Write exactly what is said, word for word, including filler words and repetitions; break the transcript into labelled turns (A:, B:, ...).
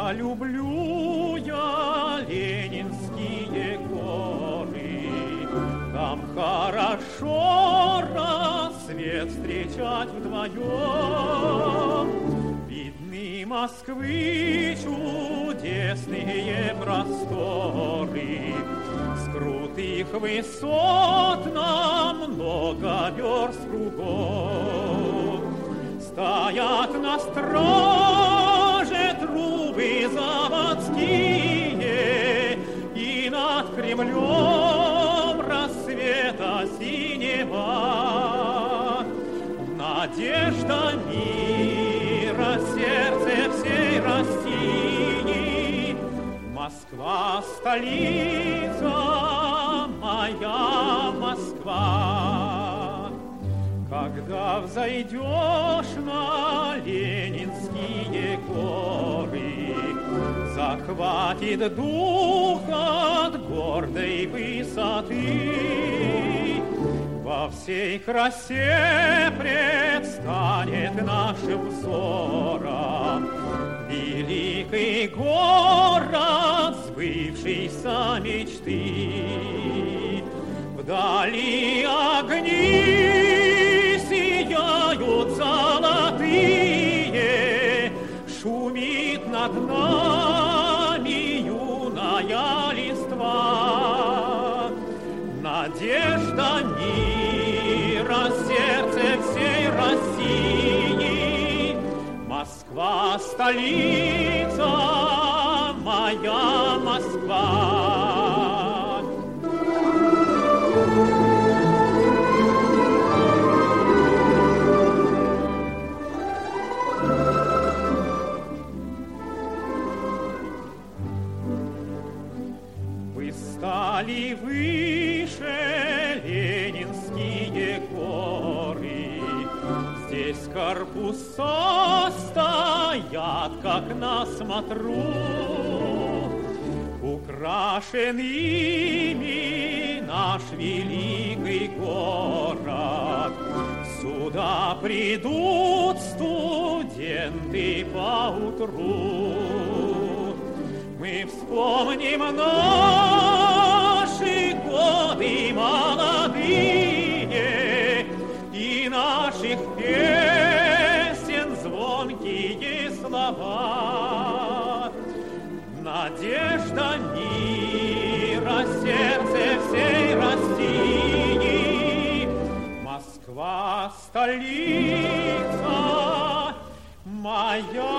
A: Да люблю я ленинские горы, там хорошо рассвет встречать вдвоем. Видны Москвы чудесные просторы, с крутых высот на много верст кругом. Стоят на страже трубы заводские, и над Кремлем рассвета синева. Надежда мира, сердце всей России, Москва, столица, моя Москва. Когда взойдешь на ленинские горы, захватит дух от гордой высоты. Во всей красе предстанет нашим взором великий город сбывшейся мечты. Вдали огни сияют золотые, шумит над нами юная листва. Надежда мира, сердце всей России, Москва, столица, моя Москва. Вы стали выше ленинские горы, здесь корпуса стоят, как на смотру, украшен ими наш великий город. Сюда придут студенты поутру. Мы вспомним наши годы молодые и наших песен звонкие слова. Надежда мира, сердце всей России, Москва, столица, моя